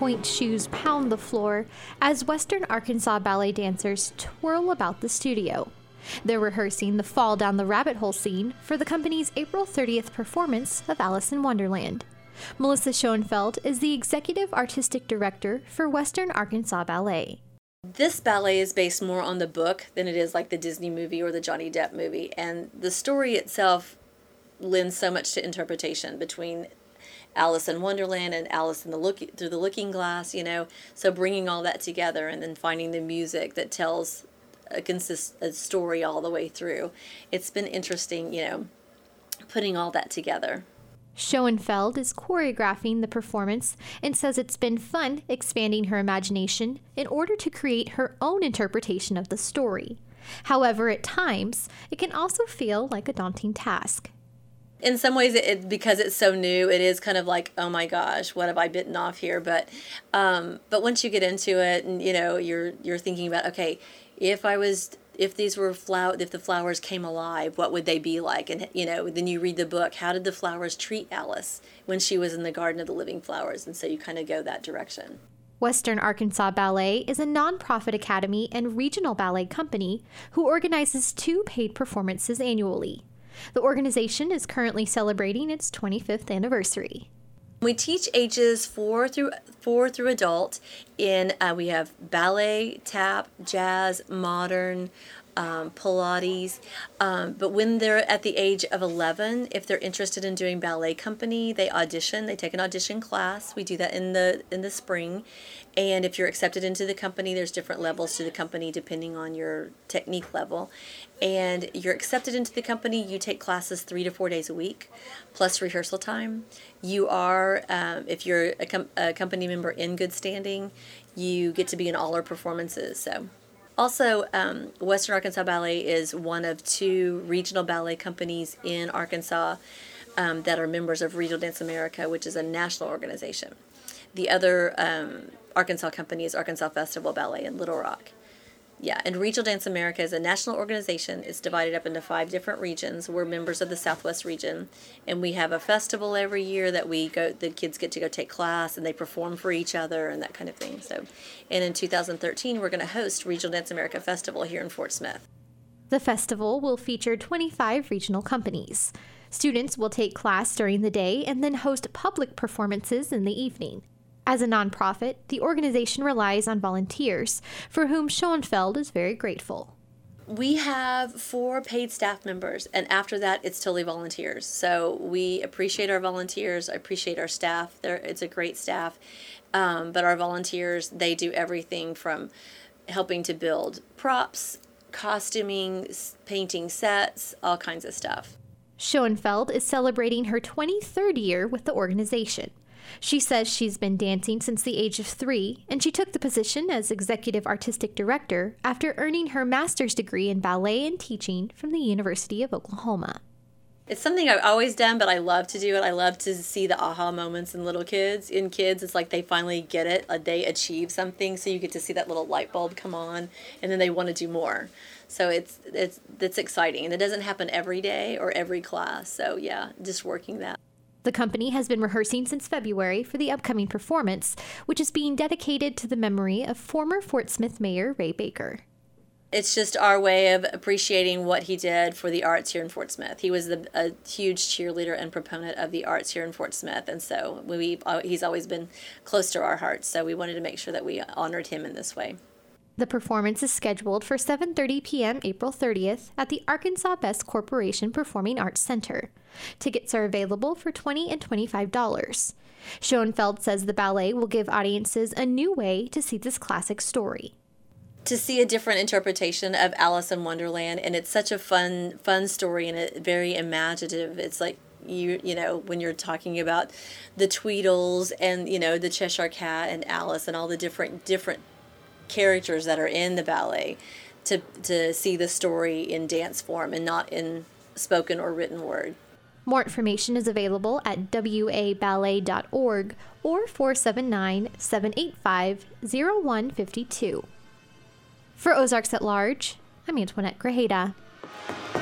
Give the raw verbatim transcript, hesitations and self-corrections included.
point shoes pound the floor as Western Arkansas ballet dancers twirl about the studio. They're rehearsing the fall down the rabbit hole scene for the company's April thirtieth performance of Alice in Wonderland. Melissa Schoenfeld is the Executive Artistic Director for Western Arkansas Ballet. This ballet is based more on the book than it is like the Disney movie or the Johnny Depp movie, and the story itself lends so much to interpretation between Alice in Wonderland and Alice in the look through the Looking Glass, you know. So bringing all that together and then finding the music that tells a consist a story all the way through. It's been interesting, you know, putting all that together. Schoenfeld is choreographing the performance and says it's been fun expanding her imagination in order to create her own interpretation of the story. However, at times, it can also feel like a daunting task. In some ways, it, it because it's so new, it is kind of like, oh my gosh, what have I bitten off here? But, um, but once you get into it, and you know, you're you're thinking about, okay, if I was, if these were flower, if the flowers came alive, what would they be like? And you know, then you read the book. How did the flowers treat Alice when she was in the Garden of the Living Flowers? And so you kind of go that direction. Western Arkansas Ballet is a nonprofit academy and regional ballet company who organizes two paid performances annually. The organization is currently celebrating its twenty-fifth anniversary. We teach ages four through four through adult. In uh, we have ballet, tap, jazz, modern, um, Pilates. Um, but when they're at the age of eleven, if they're interested in doing ballet company, they audition. They take an audition class. We do that in the in the spring. And if you're accepted into the company, there's different levels to the company depending on your technique level. And you're accepted into the company, you take classes three to four days a week, plus rehearsal time. You are, um, if you're a, com- a company member in good standing, you get to be in all our performances. So, also, um, Western Arkansas Ballet is one of two regional ballet companies in Arkansas um, that are members of Regional Dance America, which is a national organization. The other um, Arkansas company is Arkansas Festival Ballet in Little Rock. Yeah, and Regional Dance America is a national organization. It's divided up into five different regions. We're members of the Southwest region, and we have a festival every year that we go. The kids get to go take class, and they perform for each other and that kind of thing. So, and in two thousand thirteen, we're going to host Regional Dance America Festival here in Fort Smith. The festival will feature twenty-five regional companies. Students will take class during the day and then host public performances in the evening. As a nonprofit, the organization relies on volunteers, for whom Schoenfeld is very grateful. We have four paid staff members, and after that, it's totally volunteers. So we appreciate our volunteers. I appreciate our staff. They're, it's a great staff. Um, but our volunteers, they do everything from helping to build props, costuming, painting sets, all kinds of stuff. Schoenfeld is celebrating her twenty-third year with the organization. She says she's been dancing since the age of three, and she took the position as Executive Artistic Director after earning her master's degree in ballet and teaching from the University of Oklahoma. It's something I've always done, but I love to do it. I love to see the aha moments in little kids. In kids, it's like they finally get it. They achieve something, so you get to see that little light bulb come on, and then they want to do more. So it's it's it's exciting, and it doesn't happen every day or every class. So yeah, just working that. The company has been rehearsing since February for the upcoming performance, which is being dedicated to the memory of former Fort Smith Mayor Ray Baker. It's just our way of appreciating what he did for the arts here in Fort Smith. He was the, a huge cheerleader and proponent of the arts here in Fort Smith, and so we he's always been close to our hearts, so we wanted to make sure that we honored him in this way. The performance is scheduled for seven thirty p.m. April thirtieth at the Arkansas Best Corporation Performing Arts Center. Tickets are available for twenty dollars and twenty-five dollars. Schoenfeld says the ballet will give audiences a new way to see this classic story. To see a different interpretation of Alice in Wonderland, and it's such a fun, fun story, and it very imaginative. It's like you, you know, when you're talking about the Tweedles and you know the Cheshire Cat and Alice and all the different different characters that are in the ballet, to to see the story in dance form and not in spoken or written word. More information is available at w a ballet dot org or four seven nine, seven eight five, zero one five two. For Ozarks at Large, I'm Antoinette Grajeda.